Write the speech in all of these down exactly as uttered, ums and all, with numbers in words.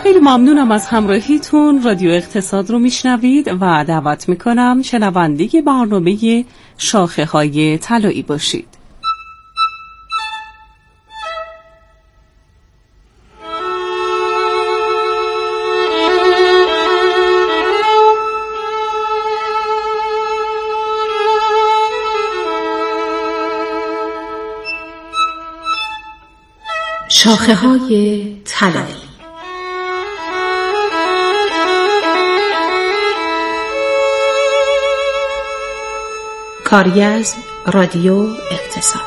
خیلی ممنونم از همراهیتون. رادیو اقتصاد رو میشنوید و دعوت میکنم شنونده برنامه شاخه های طلایی باشید. شاخه های طلایی. کاری از رادیو اقتصاد.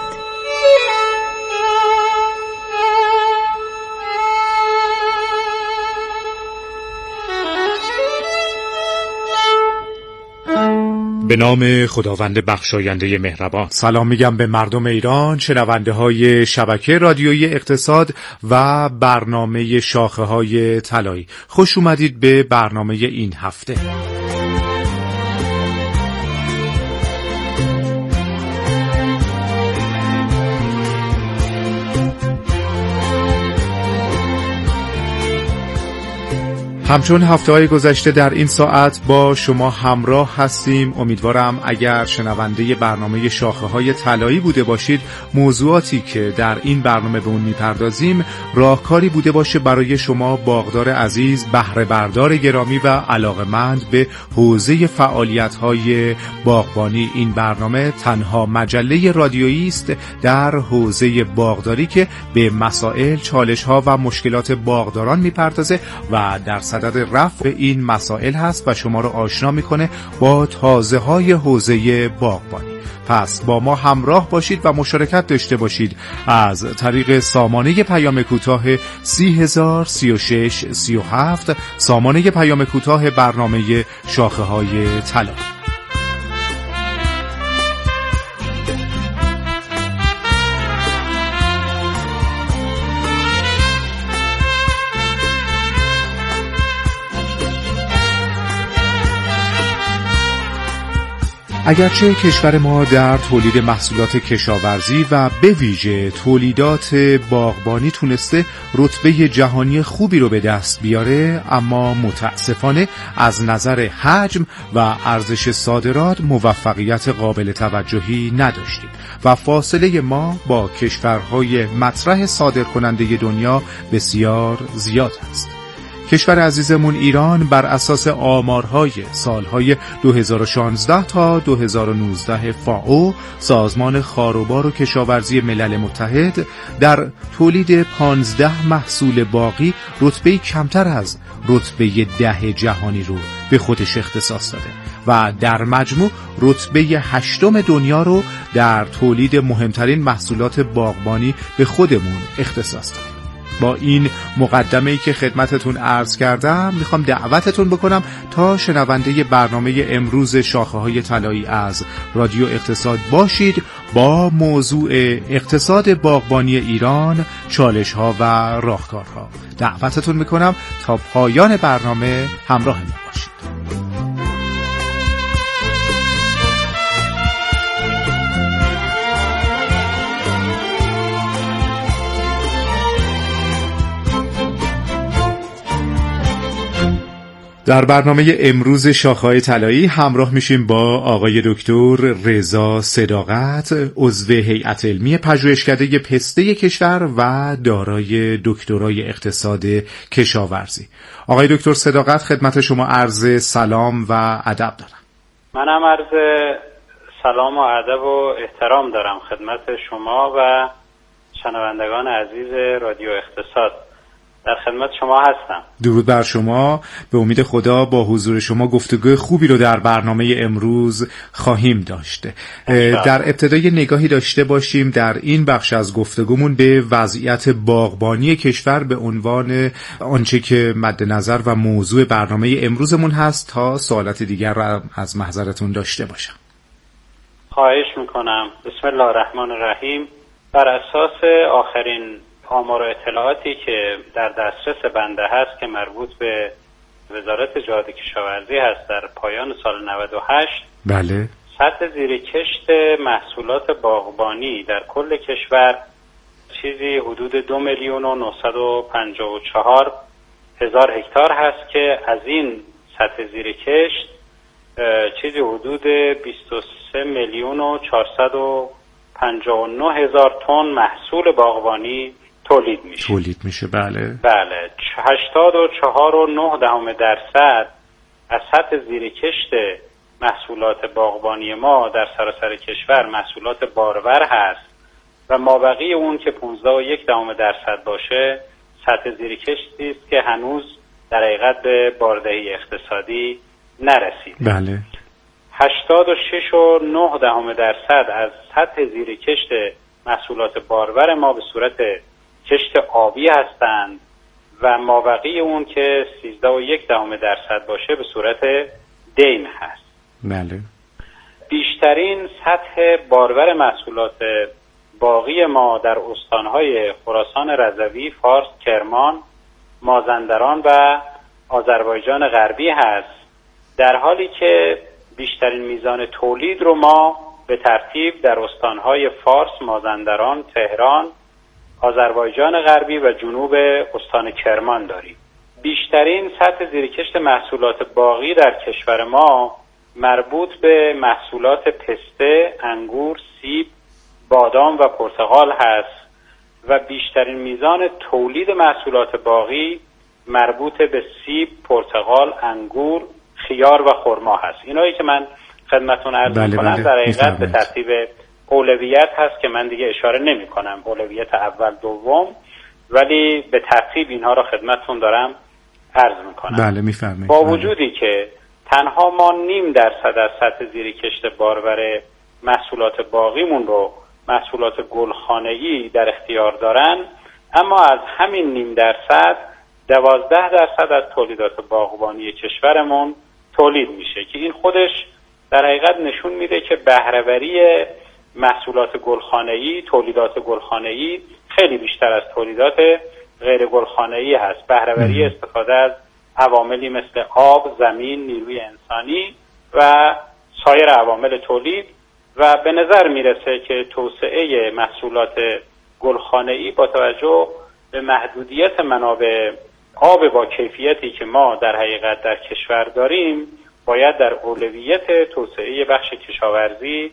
به نام خداوند بخشاینده مهربان. سلام میگم به مردم ایران، شنونده های شبکه رادیویی اقتصاد و برنامه شاخه های طلایی. خوش اومدید به برنامه این هفته. همچون هفته‌های گذشته در این ساعت با شما همراه هستیم. امیدوارم اگر شنونده برنامه شاخه‌های طلایی بوده باشید، موضوعاتی که در این برنامه به اون میپردازیم راهکاری بوده باشه برای شما باغدار عزیز، بهره بردار گرامی و علاقه‌مند به حوزه فعالیت‌های باغبانی. این برنامه تنها مجله رادیویی است در حوزه باغداری که به مسائل، چالش‌ها و مشکلات باغداران میپردازه و در صدد رفع این مسائل هست و شما رو آشنا میکنه با تازه‌های حوزه باغبانی. پس با ما همراه باشید و مشارکت داشته باشید از طریق سامانه پیام کوتاه سی هزار سی و شش سی و هفت، سامانه پیام کوتاه برنامه شاخه های طلایی. اگرچه کشور ما در تولید محصولات کشاورزی و به ویژه تولیدات باغبانی تونسته رتبه جهانی خوبی رو به دست بیاره، اما متاسفانه از نظر حجم و ارزش صادرات موفقیت قابل توجهی نداشتیم و فاصله ما با کشورهای مطرح صادرکننده دنیا بسیار زیاد است. کشور عزیزمون ایران بر اساس آمارهای سالهای دو هزار و شانزده تا دو هزار و نوزده فائو، سازمان خاروبار و کشاورزی ملل متحد، در تولید پانزده محصول باغی رتبه کمتر از رتبه ده جهانی رو به خودش اختصاص داده و در مجموع رتبه هشتم دنیا رو در تولید مهمترین محصولات باغبانی به خودمون اختصاص داده. با این مقدمه‌ای که خدمتتون عرض کردم میخوام دعوتتون بکنم تا شنونده برنامه امروز شاخه‌های طلایی از رادیو اقتصاد باشید با موضوع اقتصاد باغبانی ایران، چالش‌ها و راهکارها. دعوتتون میکنم تا پایان برنامه همراه ما باشید. در برنامه امروز شاخه‌های طلایی همراه میشیم با آقای دکتر رضا صداقت، عضو هیئت علمی پژوهشکده پسته کشور و دارای دکترای اقتصاد کشاورزی. آقای دکتر صداقت، خدمت شما عرض سلام و ادب دارم. منم عرض سلام و ادب و احترام دارم خدمت شما و شنوندگان عزیز رادیو اقتصاد. در خدمت شما هستم. درود بر شما. به امید خدا با حضور شما گفتگوی خوبی رو در برنامه امروز خواهیم داشت. در ابتدای نگاهی داشته باشیم در این بخش از گفتگومون به وضعیت باغبانی کشور به عنوان آنچه که مد نظر و موضوع برنامه امروزمون هست تا سوالات دیگر را از محضرتون داشته باشم. خواهش میکنم. بسم الله الرحمن الرحیم. بر اساس آخرین آمار و اطلاعاتی که در دسترس بنده هست که مربوط به وزارت جهاد کشاورزی هست، در پایان سال نود و هشت بله سطح زیر کشت محصولات باغبانی در کل کشور چیزی حدود دو میلیون و نهصد و پنجاه و چهار هزار هکتار هست که از این سطح زیر کشت چیزی حدود بیست و سه میلیون و چهارصد و پنجاه و نه هزار تن محصول باغبانی تولید میشه. تولید میشه بله. بله. هشتاد و چهار و نه دهم درصد از سطح زیر کشت محصولات باغبانی ما در سراسر کشور محصولات بارور هست و مابقی اون که پانزده و یک دهم درصد باشه سطح زیر کشتی است که هنوز در حقیقت به باردهی اقتصادی نرسید. بله. هشتاد و شش و نه دهم درصد از سطح زیر کشت محصولات بارور ما به صورت کشت آبی هستند و مابقی اون که سیزده و یک دهم درصد باشه به صورت دیم هست. بله. بیشترین سطح بارور محصولات باغی ما در استانهای خراسان رضوی، فارس، کرمان، مازندران و آذربایجان غربی هست، در حالی که بیشترین میزان تولید رو ما به ترتیب در استانهای فارس، مازندران، تهران، آذربایجان غربی و جنوب استان کرمان داریم. بیشترین سطح زیرکشت محصولات باغی در کشور ما مربوط به محصولات پسته، انگور، سیب، بادام و پرتقال هست و بیشترین میزان تولید محصولات باغی مربوط به سیب، پرتقال، انگور، خیار و خرما هست. اینایی که من خدمتتون عرض بله می‌کنم بله. در حقیقت به ترتیب اولویت هست که من دیگه اشاره نمی‌کنم، اولویت اول دوم، ولی به ترتیب اینها را خدمتتون دارم عرض می‌کنم. بله می‌فرمایید. با وجودی که تنها ما نیم درصد از سطح زیر کشت بارور محصولات باغیمون رو محصولات گلخانه‌ای در اختیار دارن، اما از همین نیم درصد دوازده درصد از تولیدات باغبانی کشورمون تولید میشه که این خودش در حقیقت نشون میده که بهره‌وری محصولات گلخانه‌ای، تولیدات گلخانه‌ای خیلی بیشتر از تولیدات غیر گلخانه‌ای هست. بهره‌وری استفاده از عواملی مثل آب، زمین، نیروی انسانی و سایر عوامل تولید و به نظر میرسه که توسعه محصولات گلخانه‌ای با توجه به محدودیت منابع آب با کیفیتی که ما در حقیقت در کشور داریم باید در اولویت توسعه بخش کشاورزی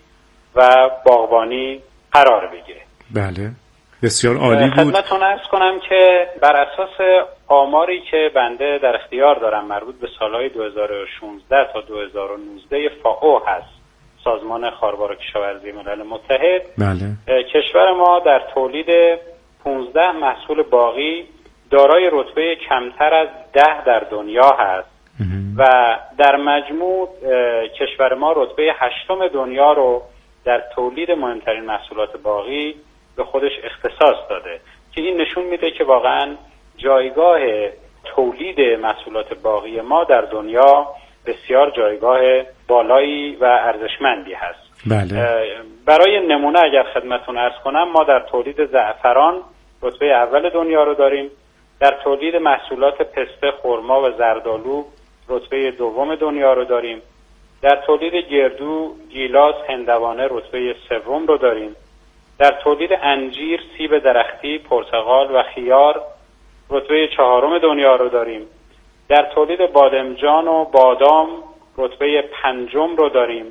و باغبانی قرار بگیره. بله بسیار عالی بود. خدمتتون عرض کنم که بر اساس آماری که بنده در اختیار دارم مربوط به سالهای دو هزار و شانزده تا دو هزار و نوزده فائو هست، سازمان خاربار کشاورزی ملل متحد. بله. کشور ما در تولید پانزده محصول باغی دارای رتبه کمتر از ده در دنیا هست و در مجموع کشور ما رتبه هشتم دنیا رو در تولید مهمترین محصولات باغی به خودش اختصاص داده که این نشون میده که واقعا جایگاه تولید محصولات باغی ما در دنیا بسیار جایگاه بالایی و ارزشمندی هست. بله. برای نمونه اگر خدمتتون عرض کنم، ما در تولید زعفران رتبه اول دنیا رو داریم، در تولید محصولات پسته، خرما و زردآلو رتبه دوم دنیا رو داریم، در تولید گردو، گیلاس، هندوانه رتبه سوم رو داریم، در تولید انجیر، سیب درختی، پرتقال و خیار رتبه چهارم دنیا رو داریم، در تولید بادمجان و بادام رتبه پنجم رو داریم،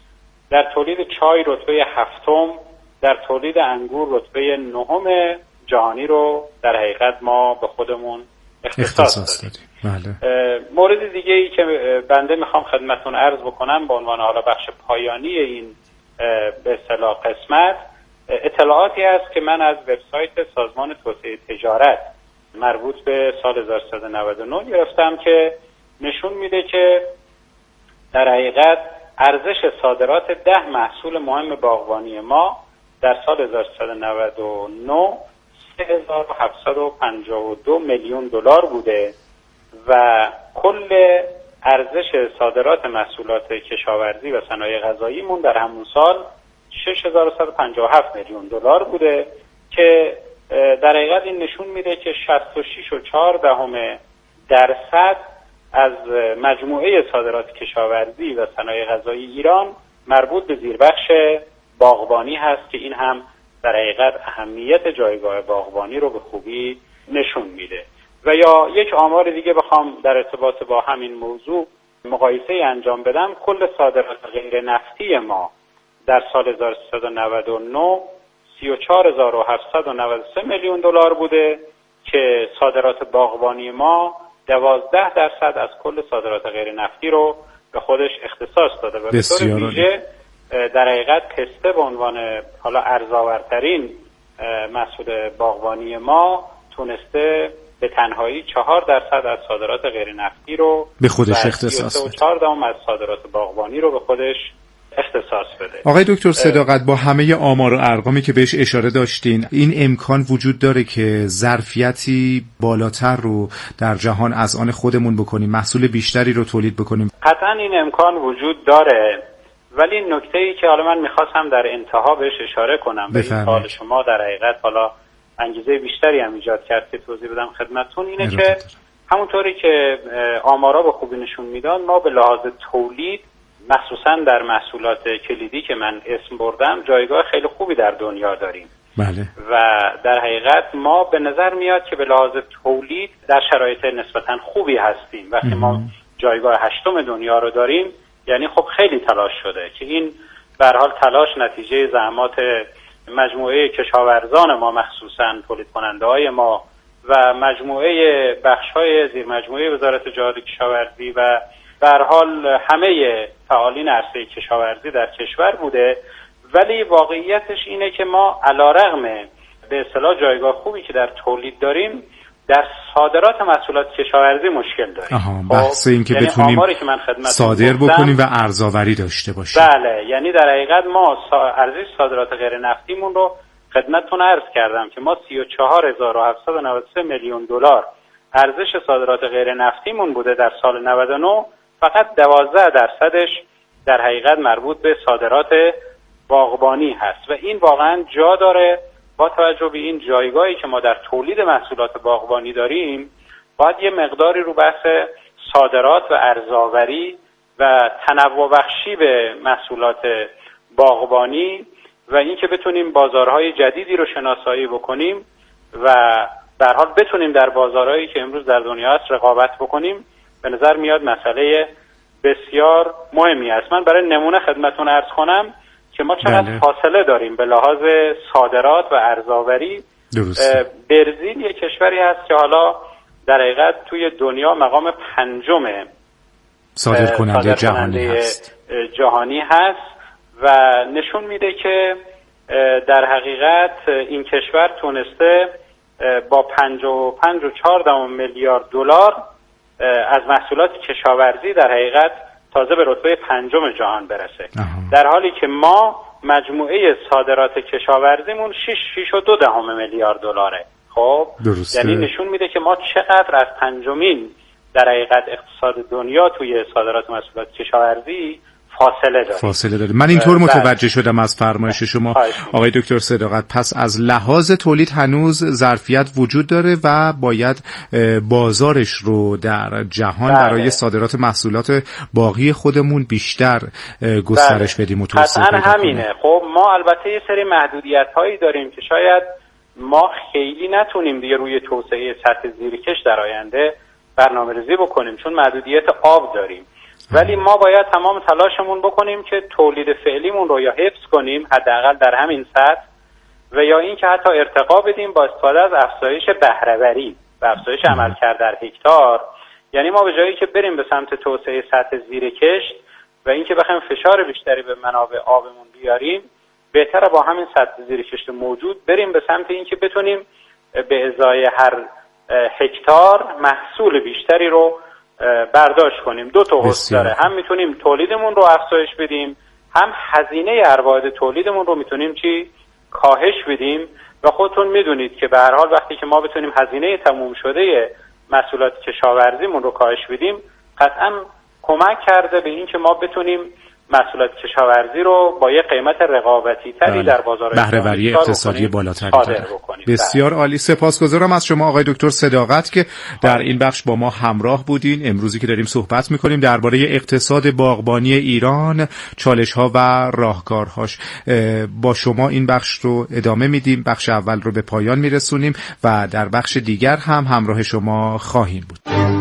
در تولید چای رتبه هفتم، در تولید انگور رتبه نهم جهانی رو در حقیقت ما به خودمون اختصاص, اختصاص داریم. بله. مورد دیگه ای که بنده میخوام خدمتتون عرض بکنم به عنوان حالا بخش پایانی این به اصطلاح قسمت، اطلاعاتی هست که من از وبسایت سازمان توسعه تجارت مربوط به سال هزار و سیصد و نود و نه گرفتم که نشون میده که در حقیقت ارزش صادرات ده محصول مهم باغبانی ما در سال هزار و سیصد و نود و نه سه هزار و هفتصد و پنجاه و دو میلیون دلار بوده و کل ارزش صادرات محصولات کشاورزی و صنایع غذاییمون در همون سال شش هزار و صد و پنجاه و هفت میلیون دلار بوده که در حقیقت این نشون میده که شصت و شش و چهار دهم درصد از مجموعه صادرات کشاورزی و صنایع غذایی ایران مربوط به زیربخش باغبانی هست که این هم در حقیقت اهمیت جایگاه باغبانی رو به خوبی نشون میده و یا یک آمار دیگه بخوام در ارتباط با همین موضوع مقایسه انجام بدم، کل صادرات غیر نفتی ما در سال هزار و سیصد و نود و نه سی و چهار هزار و هفتصد و نود و سه میلیون دلار بوده که صادرات باغبانی ما دوازده درصد از کل صادرات غیر نفتی رو به خودش اختصاص داده و به طور ویژه در حقیقت پسته به عنوان حالا ارزآورترین محصول باغبانی ما تونسته به تنهایی چهار درصد از صادرات غیر نفتی رو به خودش اختصاص بده. چهار دهم از صادرات باغبانی رو به خودش اختصاص بده. آقای دکتر صداقت، با همه آمار و ارقامی که بهش اشاره داشتین، این امکان وجود داره که ظرفیتی بالاتر رو در جهان از آن خودمون بکنیم، محصول بیشتری رو تولید بکنیم؟ قطعا این امکان وجود داره، ولی نکته‌ای که حالا من می‌خواستم در انتها بهش اشاره کنم به این سوال شما در حقیقت حالا انگیزه بیشتری هم ایجاد کرد که توضیح بدم خدمتتون، اینه که داره. همونطوری که آمارا به خوبی نشون میدن، ما به لحاظ تولید مخصوصا در محصولات کلیدی که من اسم بردم جایگاه خیلی خوبی در دنیا داریم. بله. و در حقیقت ما به نظر میاد که به لحاظ تولید در شرایط نسبتا خوبی هستیم. وقتی ام. ما جایگاه هشتم دنیا رو داریم، یعنی خب خیلی تلاش شده که این به هر حال تلاش نتیجه زحمات مجموعه کشاورزان ما، مخصوصا تولید کننده های ما و مجموعه بخش های زیر مجموعه وزارت جهاد کشاورزی و به هر حال همه فعالین عرصه کشاورزی در کشور بوده. ولی واقعیتش اینه که ما علیرغم به اصطلاح جایگاه خوبی که در تولید داریم، در صادرات محصولات کشاورزی مشکل داریم. آها، بحث این که یعنی بتونیم که من صادر بکنیم و ارزآوری داشته باشیم. بله، یعنی در حقیقت ما ارزش صادرات غیر نفتیمون رو خدمتتون عرض کردم که ما سی و چهار هزار و هفتصد و نود و سه میلیون دلار ارزش صادرات غیر نفتیمون بوده در سال نود و نه، فقط دوازده درصدش در حقیقت مربوط به صادرات باغبانی هست و این واقعا جا داره. با توجه به این جایگاهی که ما در تولید محصولات باغبانی داریم، باید یه مقداری رو بحث صادرات و ارزآوری و تنوع بخشی به محصولات باغبانی و این که بتونیم بازارهای جدیدی رو شناسایی بکنیم و به هر حال بتونیم در بازارهایی که امروز در دنیا هست رقابت بکنیم، به نظر میاد مسئله بسیار مهمی است. من برای نمونه خدمتتون عرض کنم که ما چقدر بله. فاصله داریم به لحاظ صادرات و ارزآوری. برزیل یک کشوری هست که حالا در حقیقت توی دنیا مقام پنجم صادر کننده جهانی هست. جهانی هست و نشون میده که در حقیقت این کشور تونسته با پنجاه و پنج و چهار دهم میلیارد دلار از محصولات کشاورزی در حقیقت تازه به رتبه پنجم جهان برسه. آها. در حالی که ما مجموعه صادرات کشاورزیمون شش و دو دهم میلیارد دلاره. خب درسته. یعنی نشون میده که ما چقدر از پنجمین در حقیقت اقتصاد دنیا توی صادرات محصولات کشاورزی فاصله داریم. فاصله داریم. من اینطور متوجه شدم از فرمایش شما آقای دکتر صداقت، پس از لحاظ تولید هنوز ظرفیت وجود داره و باید بازارش رو در جهان بله. برای صادرات محصولات باقی خودمون بیشتر گسترش بله. بدیم و توسعه بدیم. قطعاً همینه. خب ما البته یه سری محدودیت هایی داریم که شاید ما خیلی نتونیم دیگه روی توسعه سطح زیرکش در آینده برنامه‌ریزی بکنیم، چون محدودیت آب داریم. ولی ما باید تمام تلاشمون بکنیم که تولید فعلیمون رو یا حفظ کنیم حداقل در همین سطح و یا این که حتی ارتقا بدیم با استفاده از افزایش بهره‌وری و افزایش عملکرد در هکتار. یعنی ما به جایی که بریم به سمت توسعه سطح زیر کشت و این که بخوایم فشار بیشتری به منابع آبمون بیاریم، بهتره با همین سطح زیر کشت موجود بریم به سمت این که بتونیم به ازای هر هکتار محصول بیشتری رو برداشت کنیم. دو تا حس داره، هم میتونیم تولیدمون رو افزایش بدیم، هم هزینه ارباط تولیدمون رو میتونیم چی کاهش بدیم و خودتون میدونید که به هر حال وقتی که ما بتونیم هزینه تموم شده محصولات کشاورزیمون رو کاهش بدیم، قطعا کمک کرده به این که ما بتونیم محصولات کشاورزی رو با یه قیمت رقابتی تری در بازار بهره‌وری اقتصادی بالاتری داره. بسیار عالی. سپاسگزارم از شما آقای دکتر صداقت که در این بخش با ما همراه بودین. امروزی که داریم صحبت می‌کنیم درباره اقتصاد باغبانی ایران، چالش‌ها و راهکارهاش. با شما این بخش رو ادامه میدیم. بخش اول رو به پایان میرسونیم و در بخش دیگر هم همراه شما خواهیم بود.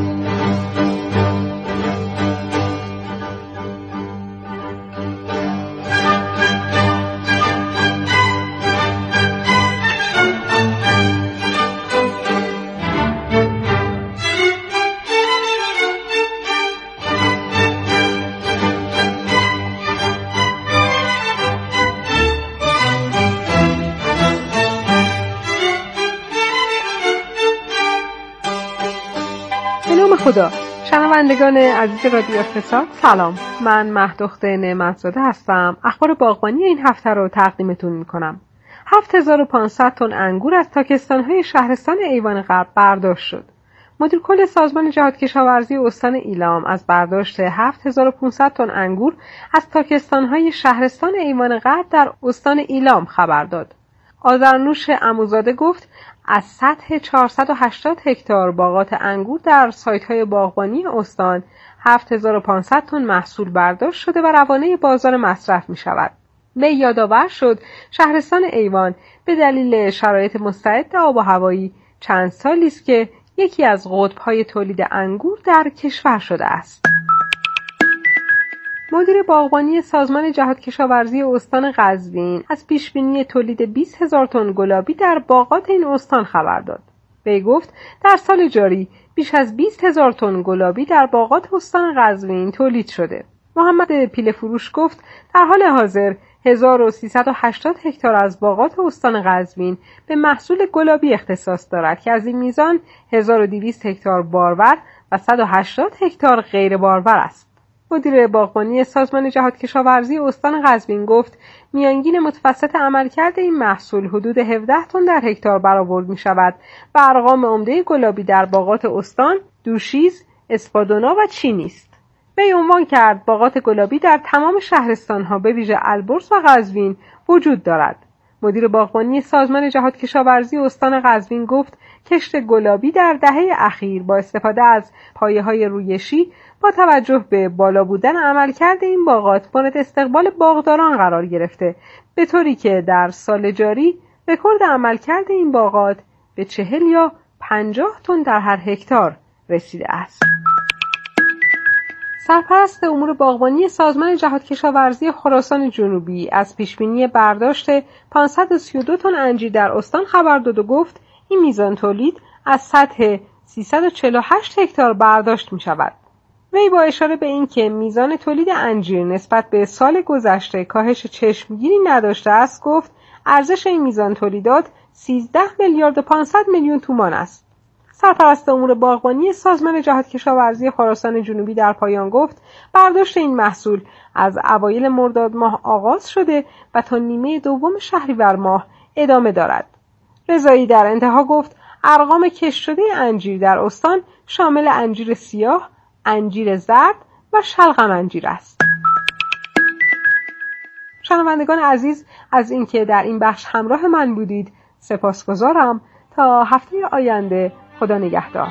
خدا. شنوندگان عزیز رادیو اقتصاد سلام، من مهدخت نعمتزاده هستم. اخبار باغبانی این هفته رو تقدیمتون میکنم. هفت هزار و پانصد تن انگور از تاکستان‌های شهرستان ایوان غرب برداشت شد. مدیر کل سازمان جهاد کشاورزی استان ایلام از برداشت هفت هزار و پانصد تن انگور از تاکستان‌های شهرستان ایوان غرب در استان ایلام خبر داد. آذرنوش عموزاده گفت از سطح چهارصد و هشتاد هکتار باغات انگور در سایت‌های باغبانی استان هفت هزار و پانصد تن محصول برداشت شده و روانه بازار مصرف می‌شود. وی یادآور شد شهرستان ایوان به دلیل شرایط مستعد آب و هوایی چند سالی است که یکی از قطب‌های تولید انگور در کشور شده است. مدیر باغبانی سازمان جهاد کشاورزی استان قزوین از پیشبینی تولید بیست هزار تن گلابی در باغات این استان خبر داد. وی گفت در سال جاری بیش از بیست هزار تن گلابی در باغات استان قزوین تولید شده. محمد پیله فروش گفت در حال حاضر هزار و سیصد و هشتاد هکتار از باغات استان قزوین به محصول گلابی اختصاص دارد که از این میزان هزار و دویست هکتار بارور و صد و هشتاد هکتار غیر بارور است. مدیر باغبانی سازمان جهاد کشاورزی استان قزوین گفت میانگین متوسط عملکرد این محصول حدود هفده تن در هکتار برآورد می شود و ارقام عمده گلابی در باغات استان دوشیز، اسپادونا و چینی است. وی عنوان کرد باغات گلابی در تمام شهرستان‌ها به ویژه البرز و قزوین وجود دارد. مدیر باغبانی سازمان جهاد کشاورزی استان قزوین گفت کشت گلابی در دهه اخیر با استفاده از پایه‌های رویشی با توجه به بالا بودن عملکرد این باغات مورد استقبال باغداران قرار گرفته، به طوری که در سال جاری رکورد عملکرد این باغات به چهل یا پنجاه تن در هر هکتار رسیده است. سرپرست امور باغبانی سازمان جهاد کشاورزی خراسان جنوبی از پیشبینی برداشت پانصد و سی و دو تن انجیر در استان خبر داد و گفت این میزان تولید از سطح سیصد و چهل و هشت هکتار برداشت می شود. وی با اشاره به اینکه میزان تولید انجیر نسبت به سال گذشته کاهش چشمگیری نداشته است گفت ارزش این میزان تولیدات سیزده میلیارد و پانصد میلیون تومان است. سرپرست امور باغبانی سازمان جهاد کشاورزی خراسان جنوبی در پایان گفت برداشت این محصول از اوایل مرداد ماه آغاز شده و تا نیمه دوم شهریور ماه ادامه دارد. رضایی در انتها گفت ارقام کشت شده انجیر در استان شامل انجیر سیاه، انجیر زرد و شلغم انجیر است. شنوندگان عزیز از اینکه در این بخش همراه من بودید سپاسگزارم. تا هفته آینده خدا نگهدار.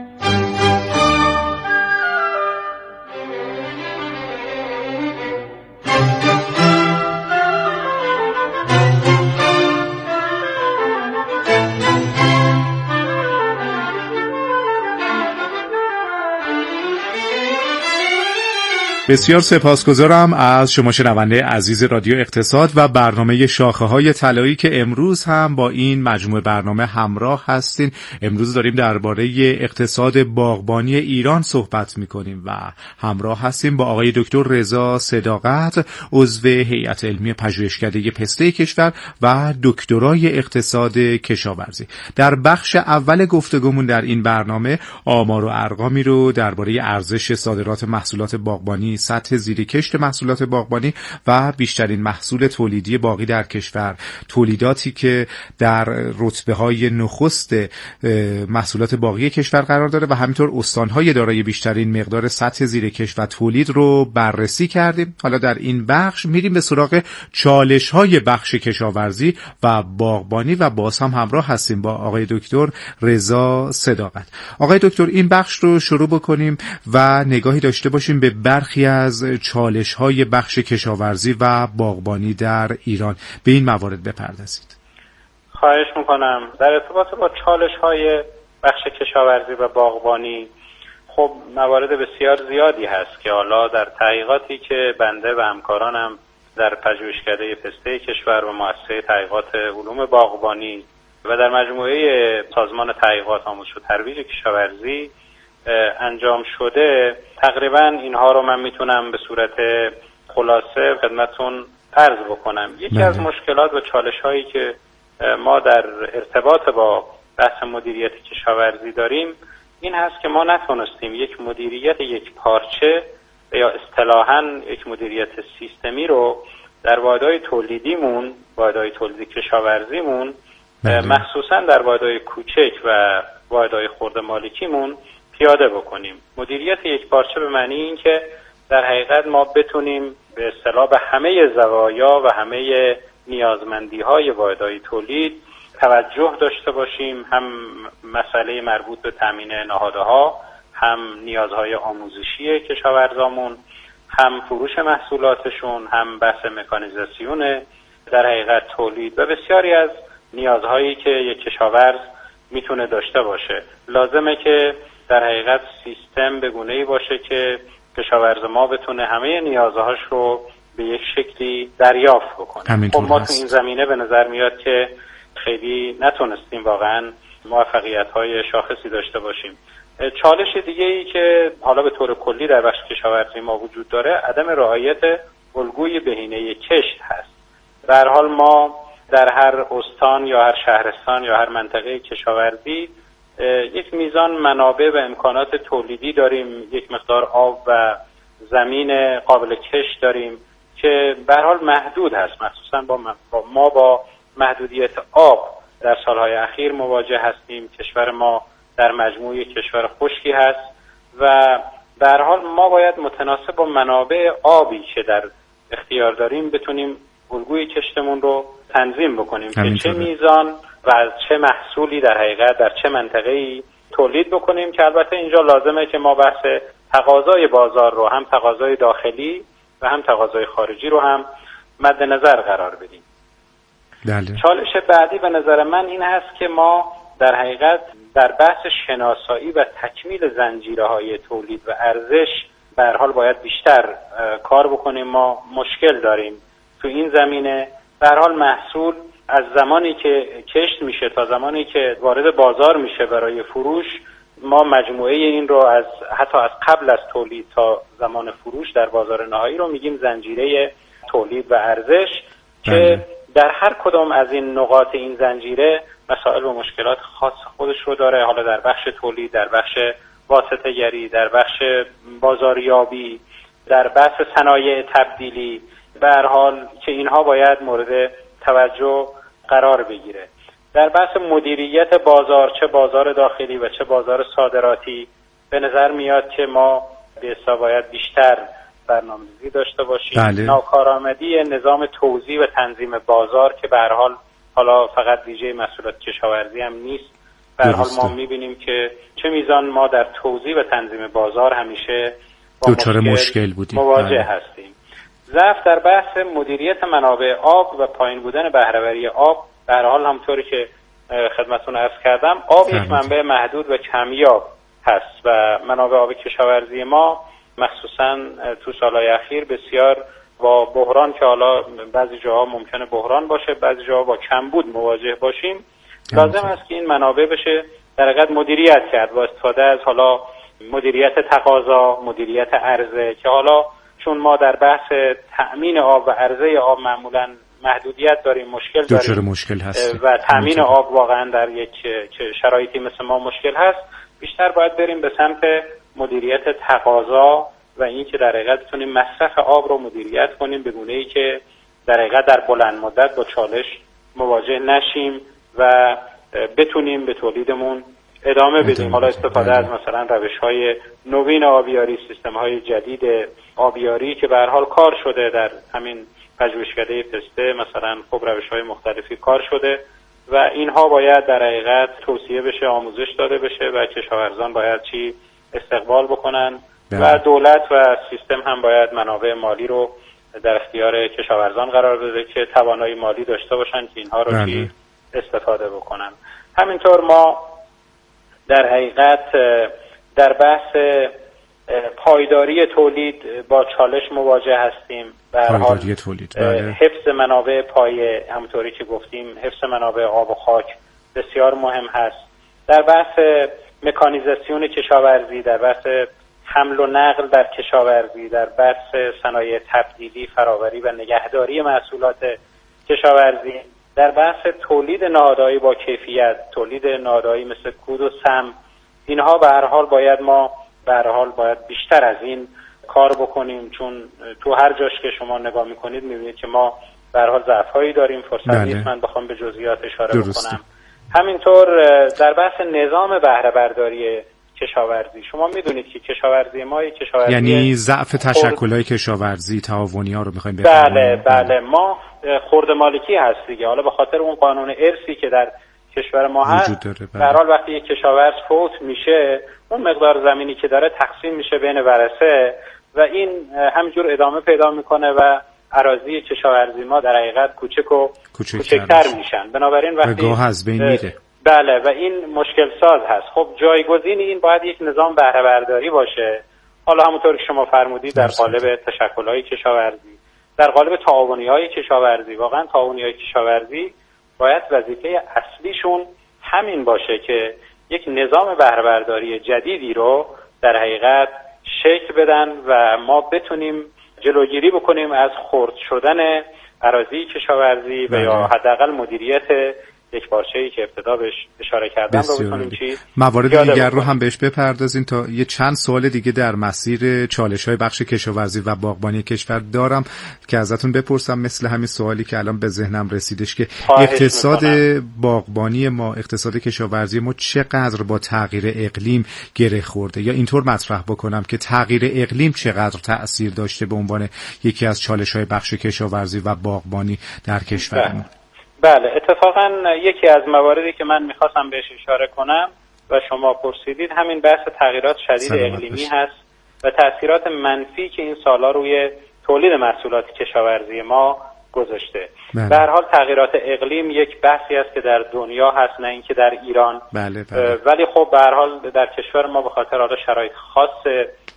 بسیار سپاسگزارم از شما شنونده عزیز رادیو اقتصاد و برنامه شاخه های طلایی که امروز هم با این مجموعه برنامه همراه هستین. امروز داریم درباره اقتصاد باغبانی ایران صحبت میکنیم و همراه هستیم با آقای دکتر رضا صداقت، عضو هیئت علمی پژوهشکده پسته کشور و دکترای اقتصاد کشاورزی. در بخش اول گفتگومون در این برنامه آمار و ارقامی رو درباره ارزش صادرات محصولات باغبانی یعنی سطح زیر کشت محصولات باغبانی و بیشترین محصول تولیدی باقی در کشور، تولیداتی که در رتبه‌های نخست محصولات باقی کشور قرار داره و همینطور استان‌های دارای بیشترین مقدار سطح زیر کشت و تولید رو بررسی کردیم. حالا در این بخش میریم به سراغ چالش‌های بخش کشاورزی و باغبانی و باز هم همراه هستیم با آقای دکتر رضا صداقت. آقای دکتر، این بخش رو شروع بکنیم و نگاهی داشته باشیم به برخی از چالش‌های بخش کشاورزی و باغبانی در ایران. به این موارد بپردازید. خواهش میکنم. در ارتباط با چالش‌های بخش کشاورزی و باغبانی خب موارد بسیار زیادی هست که حالا در تحقیقاتی که بنده و همکارانم در پژوهشکده پسته کشور و مؤسسه تحقیقات علوم باغبانی و در مجموعه سازمان تحقیقات آموزش و ترویج کشاورزی انجام شده، تقریبا اینها رو من میتونم به صورت خلاصه خدمتتون عرض بکنم. یکی از مشکلات و چالش‌هایی که ما در ارتباط با بحث مدیریت کشاورزی داریم این هست که ما نتونستیم یک مدیریت یک پارچه یا اصطلاحاً یک مدیریت سیستمی رو در واحدهای تولیدیمون، واحدهای تولید کشاورزیمون، مخصوصاً در واحدهای کوچک و واحدهای خرد مالکیمون پیاده بکنیم. مدیریت یک پارچه به معنی این که در حقیقت ما بتونیم به اصطلاح به همه زوایا و همه نیازمندی‌های واحدهای تولید توجه داشته باشیم، هم مسئله مربوط به تامین نهادها، هم نیازهای آموزشی کشاورزامون، هم فروش محصولاتشون، هم بحث مکانیزاسیون در حقیقت تولید و بسیاری از نیازهایی که یک کشاورز میتونه داشته باشه. لازمه که در حقیقت سیستم به گونه‌ای باشه که کشاورز ما بتونه همه نیازهاش رو به یک شکلی دریافت بکنه. خب ما تو این زمینه به نظر میاد که خیلی نتونستیم واقعا موفقیت‌های شاخصی داشته باشیم. چالش دیگه ای که حالا به طور کلی در بخش کشاورزی ما وجود داره عدم رعایت الگوی بهینه کشت هست. به هر حال ما در هر استان یا هر شهرستان یا هر منطقه کشاورزی یک میزان منابع و امکانات تولیدی داریم، یک مقدار آب و زمین قابل کشت داریم که به هر حال محدود هست. مخصوصا با ما با محدودیت آب در سالهای اخیر مواجه هستیم. کشور ما در مجموعه کشور خشکی هست و به هر حال ما باید متناسب با منابع آبی که در اختیار داریم بتونیم الگوی کشتمون رو تنظیم بکنیم که چه میزان و چه محصولی در حقیقت در چه منطقه‌ای تولید بکنیم، که البته اینجا لازمه که ما بحث تقاضای بازار رو، هم تقاضای داخلی و هم تقاضای خارجی رو هم مد نظر قرار بدیم. بله. چالش بعدی به نظر من این هست که ما در حقیقت در بحث شناسایی و تکمیل زنجیره‌های تولید و ارزش به هر حال باید بیشتر کار بکنیم. ما مشکل داریم تو این زمینه. به هر حال محصول از زمانی که کشت میشه تا زمانی که وارد بازار میشه برای فروش، ما مجموعه این رو از حتی از قبل از تولید تا زمان فروش در بازار نهایی رو میگیم زنجیره تولید و ارزش، که در هر کدام از این نقاط این زنجیره مسائل و مشکلات خاص خودش رو داره. حالا در بخش تولید، در بخش واسطه گری، در بخش بازاریابی، در بحث صنایع تبدیلی، به هر حال که اینها باید مورد توجه قرار بگیره. در بحث مدیریت بازار، چه بازار داخلی و چه بازار صادراتی، به نظر میاد که ما به حساب باید بیشتر برنامه‌ریزی داشته باشیم. بله. ناکارآمدی نظام توزیع و تنظیم بازار که به هر حال حالا فقط ویژه محصولات کشاورزی هم نیست، به هر حال ما می‌بینیم که چه میزان ما در توزیع و تنظیم بازار همیشه با مشکل, مشکل بودیم مواجه بله. هستیم. ضعف در بحث مدیریت منابع آب و پایین بودن بهره‌وری آب، به هر حال همونطوری که خدمتتون عرض کردم، آب یک منبع محدود و کمیاب هست و منابع آب کشاورزی ما مخصوصا تو سالهای اخیر بسیار با بحران، که حالا بعضی جاها ممکنه بحران باشه، بعضی جاها با کمبود مواجه باشیم. لازم است که این منابع بشه در حقیقت مدیریت کرد با استفاده از حالا مدیریت تقاضا، مدیریت عرضه، که حالا چون ما در بحث تأمین آب و عرضه آب معمولا محدودیت داریم، مشکل داریم مشکل هست و تأمین آب واقعا در یک شرایطی مثل ما مشکل هست. بیشتر باید بریم به سمت مدیریت تقاضا و اینکه در حقیقت بتونیم مصرف آب رو مدیریت کنیم به گونه‌ای که در حقیقت در بلند مدت با چالش مواجه نشیم و بتونیم به تولیدمون ادامه بدیم. حالا استفاده از مثلا روش‌های نوین آبیاری، سیستم‌های جدید آبیاری که به هر حال کار شده در همین پژوهشکده پسته، مثلا خب روش‌های مختلفی کار شده و اینها باید در حقیقت توصیه بشه، آموزش داده بشه و کشاورزان باید چی استقبال بکنن و دولت و سیستم هم باید منابع مالی رو در اختیار کشاورزان قرار بده که توانایی مالی داشته باشن که اینها رو چی استفاده بکنن. همینطور ما در حقیقت در بحث پایداری تولید با چالش مواجه هستیم. پایداری تولید، بله. حفظ منابع پایه، همونطوری که گفتیم حفظ منابع آب و خاک بسیار مهم هست. در بحث مکانیزاسیون کشاورزی، در بحث حمل و نقل در کشاورزی، در بحث صنایع تبدیلی، فراوری و نگهداری محصولات کشاورزی، در بحث تولید نهادهایی با کیفیت، تولید نهادهایی مثل کود و سم، اینها به هر حال باید ما به هر حال باید بیشتر از این کار بکنیم، چون تو هر جاش که شما نگاه میکنید میبینید که ما به هر حال ضعف‌هایی داریم. فرصت نیست من بخوام به جزئیات اشاره درسته. بکنم. همینطور در بحث نظام بهره برداری کشاورزی، شما میدونید که کشاورزی ما کشاورزی یعنی ضعف تشکل‌های کشاورزی تعاونی‌ها رو می‌خوایم بفهمیم. بله بله ما خرد مالکی هست دیگه، حالا به خاطر اون قانون ارثی که در کشور ما هست، به هر حال وقتی یک کشاورز فوت میشه اون مقدار زمینی که داره تقسیم میشه بین ورثه و این همینجور ادامه پیدا میکنه و اراضی کشاورزی ما در حقیقت کوچک و کوچکتر میشن. بنابراین وقتی گاه از بین میره. بله و این مشکل ساز هست. خب جایگزین این باید یک نظام بهره برداری باشه. حالا همونطور که شما فرمودید در قالب تشکل‌های کشاورزی، در قالب تعاونی‌های کشاورزی. واقعا تعاونی‌های کشاورزی باید وظیفه اصلیشون همین باشه که یک نظام بهره برداری جدیدی رو در حقیقت شکل بدن و ما بتونیم جلوگیری بکنیم از خرد شدن اراضی کشاورزی و یا حداقل مدیریت یک پارچه‌ای که ابتدا بهش اشاره کردم رو بتونیم چی موارد دیگر رو هم بهش بپردازیم. تا یه چند سوال دیگه در مسیر چالش‌های بخش کشاورزی و باغبانی کشور دارم که ازتون بپرسم، مثل همین سوالی که الان به ذهنم رسیدش که اقتصاد باغبانی ما، اقتصاد کشاورزی ما چقدر با تغییر اقلیم گره خورده، یا اینطور مطرح بکنم که تغییر اقلیم چقدر تأثیر داشته به عنوان یکی از چالش‌های بخش کشاورزی و باغبانی در کشورمون. بله اتفاقا یکی از مواردی که من میخواستم بهش اشاره کنم و شما پرسیدید همین بحث تغییرات شدید اقلیمی بشه. هست و تأثیرات منفی که این سالا روی تولید محصولات کشاورزی ما گذاشته. به هر حال تغییرات اقلیم یک بحثی است که در دنیا هست، نه اینکه در ایران. بله بله. ولی خب به هر حال در کشور ما به خاطر حالا شرایط خاص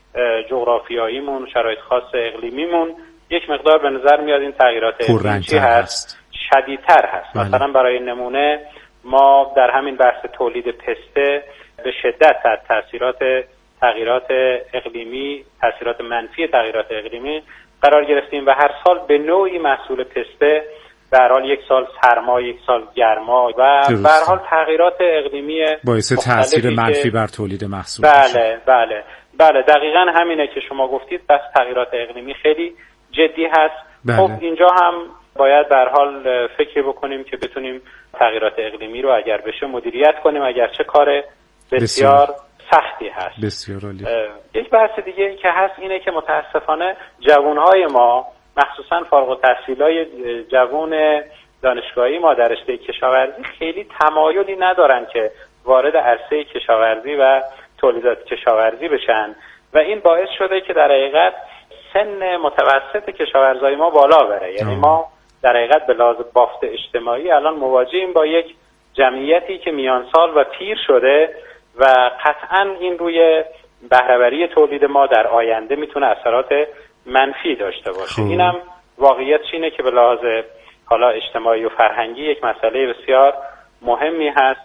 جغرافیاییمون، شرایط خاص اقلیمیمون، یک مقدار به نظر میاد این تغییرات اقلیمی چی هست شدیدتر هست. بله. مثلا برای نمونه ما در همین بحث تولید پسته به شدت تحت تاثیرات تغییرات اقلیمی، تاثیرات منفی تغییرات اقلیمی قرار گرفتیم و هر سال به نوعی محصول پسته به هر حال یک سال سرما، یک سال گرما و به هر حال تغییرات اقلیمی باعث تاثیر منفی بر تولید محصول. بله بله بله دقیقاً همینه که شما گفتید. بس تغییرات اقلیمی خیلی جدی هست. بله. خب اینجا هم باید به هر حال فکر بکنیم که بتونیم تغییرات اقلیمی رو اگر بشه مدیریت کنیم، اگر چه کار بسیار, بسیار سختی هست. بسیار عالی. یک بحث دیگه ای که هست اینه که متاسفانه جوانهای ما، مخصوصا فارغ التحصیلای جوان دانشگاهی ما در رشته کشاورزی خیلی تمایلی ندارن که وارد عرصه کشاورزی و تولیدات کشاورزی بشن و این باعث شده که در حقیقت سن متوسط کشاورزای ما بالا بره. یعنی ما در حقیقت به لحاظ بافت اجتماعی الان مواجهیم با یک جمعیتی که میان سال و پیر شده و قطعاً این روی بهره‌وری تولید ما در آینده میتونه اثرات منفی داشته باشه. خوب. اینم واقعیت اینه که به لحاظ حالا اجتماعی و فرهنگی یک مسئله بسیار مهمی هست.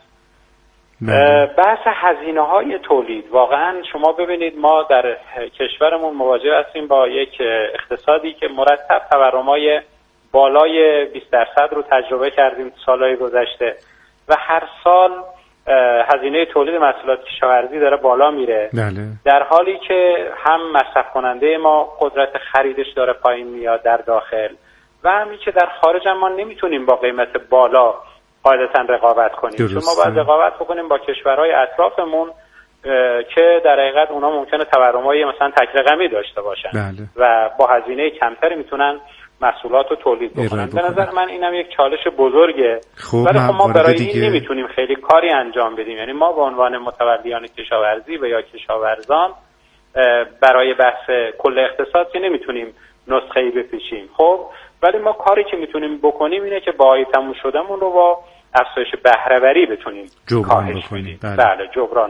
بحث هزینه‌های تولید، واقعاً شما ببینید ما در کشورمون مواجه هستیم با یک اقتصادی که مرتب تورم‌های بالای بیست درصد رو تجربه کردیم سالهای گذشته و هر سال هزینه تولید محصولات کشاورزی داره بالا میره، بله. در حالی که هم مصرف کننده ما قدرت خریدش داره پایین میاد در داخل و همین که در خارج هم ما نمیتونیم با قیمت بالا قاعدتا رقابت کنیم، درسته. چون ما باید رقابت بکنیم با کشورهای اطرافمون که در حقیقت اونا ممکنه تورمای مثلا تک رقمی داشته باشن، بله. و با هزینه کمتری میتونن محصولات رو تولید بکنن. به نظر من اینم یک چالش بزرگه، ولی خب ما برای دیگه... این نمیتونیم خیلی کاری انجام بدیم. یعنی ما به عنوان متولیان کشاورزی و یا کشاورزان برای بحث کل اقتصاد که نمیتونیم نسخه‌ای بپیچیم، خب ولی ما کاری که میتونیم بکنیم اینه که با تموم شدهمون رو با افزایش بهره‌وری بتونیم کاهش بدیم. بله, بله جبران